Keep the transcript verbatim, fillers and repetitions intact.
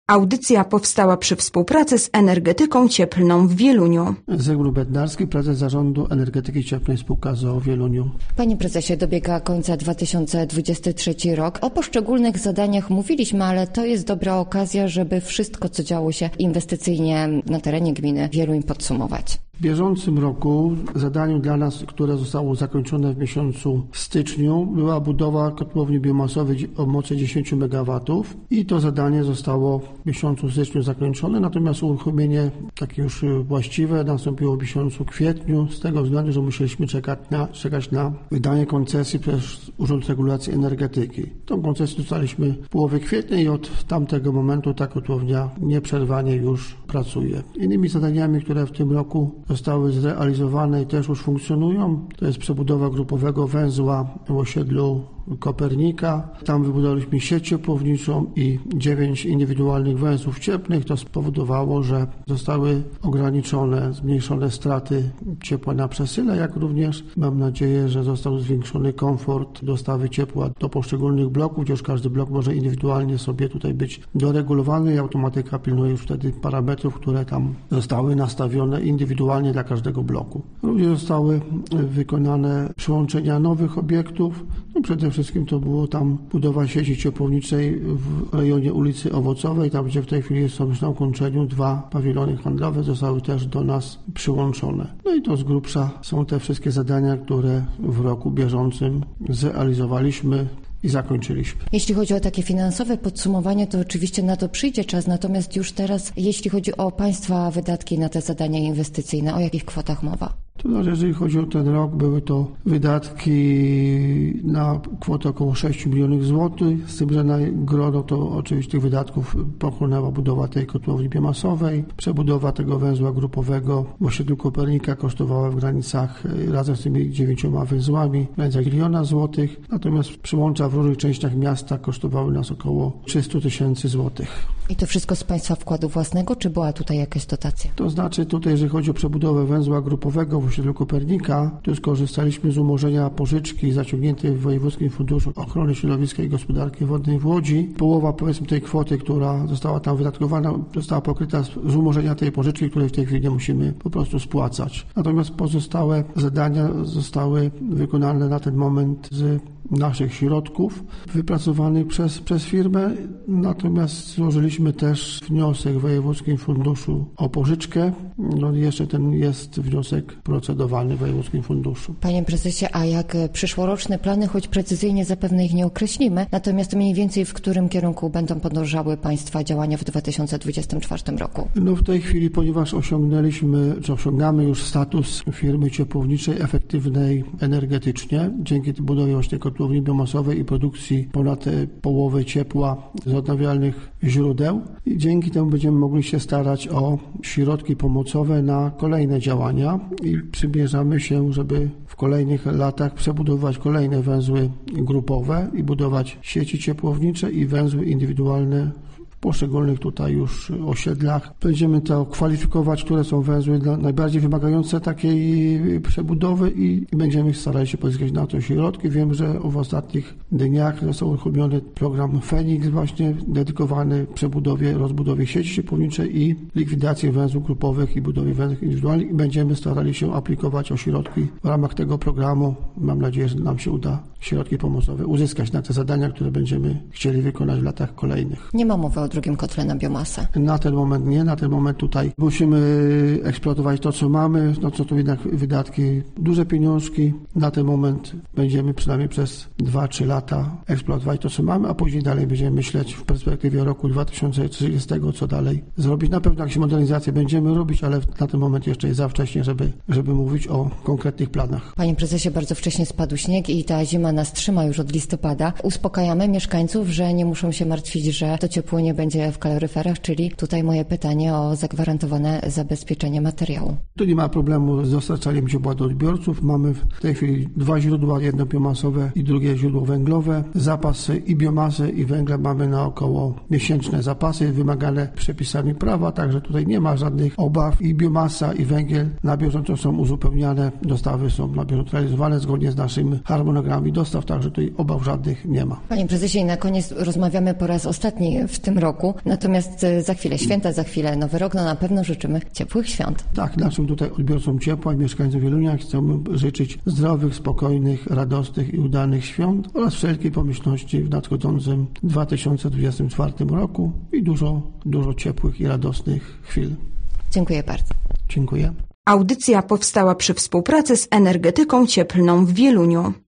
Audycja powstała przy współpracy z Energetyką Cieplną w Wieluniu. Zygmunt Bednarski, prezes Zarządu Energetyki Cieplnej Spółka z o o w Wieluniu. Panie prezesie, dobiega końca dwa tysiące dwudziesty trzeci rok. O poszczególnych zadaniach mówiliśmy, ale to jest dobra okazja, żeby wszystko, co działo się inwestycyjnie na terenie gminy Wieluń, podsumować. W bieżącym roku zadaniem dla nas, które zostało zakończone w miesiącu styczniu, była budowa kotłowni biomasowej o mocy dziesięć megawatów i to zadanie zostało w miesiącu styczniu zakończone, natomiast uruchomienie takie już właściwe nastąpiło w miesiącu kwietniu z tego względu, że musieliśmy czekać na, czekać na wydanie koncesji przez Urząd Regulacji Energetyki. Tą koncesję dostaliśmy w połowie kwietnia i od tamtego momentu ta kotłownia nieprzerwanie już pracuje. Innymi zadaniami, które w tym roku zostały zrealizowane i też już funkcjonują, to jest przebudowa grupowego węzła w osiedlu Kopernika. Tam wybudowaliśmy sieć ciepłowniczą i dziewięć indywidualnych węzłów cieplnych. To spowodowało, że zostały ograniczone, zmniejszone straty ciepła na przesyle, jak również mam nadzieję, że został zwiększony komfort dostawy ciepła do poszczególnych bloków, gdzie już każdy blok może indywidualnie sobie tutaj być doregulowany i automatyka pilnuje już wtedy parametrów, które tam zostały nastawione indywidualnie dla każdego bloku. Również zostały wykonane przyłączenia nowych obiektów. No przede wszystkim to było tam budowa sieci ciepłowniczej w rejonie ulicy Owocowej, tam gdzie w tej chwili są już na ukończeniu dwa pawilony handlowe, zostały też do nas przyłączone. No i to z grubsza są te wszystkie zadania, które w roku bieżącym zrealizowaliśmy i zakończyliśmy. Jeśli chodzi o takie finansowe podsumowanie, to oczywiście na to przyjdzie czas, natomiast już teraz, jeśli chodzi o Państwa wydatki na te zadania inwestycyjne, o jakich kwotach mowa? To znaczy, jeżeli chodzi o ten rok, były to wydatki na kwotę około sześć milionów złotych, z tym, że na grono to oczywiście tych wydatków pochłonęła budowa tej kotłowni biomasowej, przebudowa tego węzła grupowego w osiedlu Kopernika kosztowała w granicach, razem z tymi dziewięcioma węzłami, w granicach miliona złotych, natomiast przyłącza w różnych częściach miasta kosztowały nas około trzysta tysięcy złotych. I to wszystko z Państwa wkładu własnego, czy była tutaj jakaś dotacja? To znaczy tutaj, jeżeli chodzi o przebudowę węzła grupowego w osiedlu Kopernika, tu skorzystaliśmy z umorzenia pożyczki zaciągniętej w Wojewódzkim Funduszu Ochrony Środowiska i Gospodarki Wodnej w Łodzi. Połowa, powiedzmy, tej kwoty, która została tam wydatkowana, została pokryta z umorzenia tej pożyczki, której w tej chwili nie musimy po prostu spłacać. Natomiast pozostałe zadania zostały wykonane na ten moment z naszych środków wypracowanych przez, przez firmę, natomiast złożyliśmy też wniosek w Wojewódzkim Funduszu o pożyczkę. No jeszcze ten jest wniosek procedowany w Wojewódzkim Funduszu. Panie prezesie, a jak przyszłoroczne plany, choć precyzyjnie zapewne ich nie określimy, natomiast mniej więcej w którym kierunku będą podążały Państwa działania w dwa tysiące dwudziestym czwartym roku? No w tej chwili, ponieważ osiągnęliśmy, czy osiągamy już status firmy ciepłowniczej efektywnej energetycznie, dzięki budowie właśnie kotłowni biomasowej i produkcji ponad połowy ciepła z odnawialnych źródeł. I dzięki temu będziemy mogli się starać o środki pomocowe na kolejne działania i przymierzamy się, żeby w kolejnych latach przebudować kolejne węzły grupowe i budować sieci ciepłownicze i węzły indywidualne w poszczególnych tutaj już osiedlach. Będziemy to kwalifikować, które są węzły najbardziej wymagające takiej przebudowy i będziemy starali się pozyskać na to środki. Wiem, że w ostatnich dniach został uruchomiony program Feniks właśnie dedykowany przebudowie, rozbudowie sieci ciepłowniczej i likwidacji węzłów grupowych i budowie węzłów indywidualnych i będziemy starali się aplikować o środki w ramach tego programu. Mam nadzieję, że nam się uda środki pomocowe uzyskać na te zadania, które będziemy chcieli wykonać w latach kolejnych. Nie ma mowy o drugim kotle na biomasę. Na ten moment nie, na ten moment tutaj musimy eksploatować to, co mamy, no co to jednak wydatki, duże pieniążki. Na ten moment będziemy przynajmniej przez dwa trzy lata eksploatować to, co mamy, a później dalej będziemy myśleć w perspektywie roku dwa tysiące trzydziestego, co dalej zrobić. Na pewno jakieś modernizacje będziemy robić, ale na ten moment jeszcze jest za wcześnie, żeby, żeby mówić o konkretnych planach. Panie prezesie, bardzo wcześnie spadł śnieg i ta zima nas trzyma już od listopada. Uspokajamy mieszkańców, że nie muszą się martwić, że to ciepło nie będzie w kaloryferach, czyli tutaj moje pytanie o zagwarantowane zabezpieczenie materiału. Tu nie ma problemu z dostarczaniem ciepła do odbiorców. Mamy w tej chwili dwa źródła, jedno biomasowe i drugie źródło węglowe. Zapasy i biomasy i węgla mamy na około miesięczne zapasy wymagane przepisami prawa, także tutaj nie ma żadnych obaw i biomasa i węgiel na bieżąco są uzupełniane, dostawy są na bieżąco realizowane zgodnie z naszymi harmonogramami dostaw, także tutaj obaw żadnych nie ma. Panie prezesie, na koniec rozmawiamy po raz ostatni w tym roku. roku. Natomiast za chwilę święta, za chwilę Nowy Rok, no na pewno życzymy ciepłych świąt. Tak, naszym tutaj odbiorcom ciepła i mieszkańcom Wielunia chciałbym życzyć zdrowych, spokojnych, radosnych i udanych świąt oraz wszelkiej pomyślności w nadchodzącym dwa tysiące dwudziestym czwartym roku i dużo, dużo ciepłych i radosnych chwil. Dziękuję bardzo. Dziękuję. Audycja powstała przy współpracy z Energetyką Cieplną w Wieluniu.